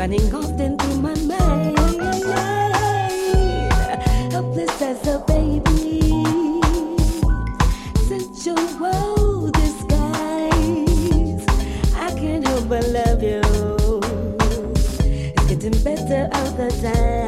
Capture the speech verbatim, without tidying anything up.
running often through my mind. Helpless as a baby, sensual disguise. I can't help but love you. It's getting better all the time.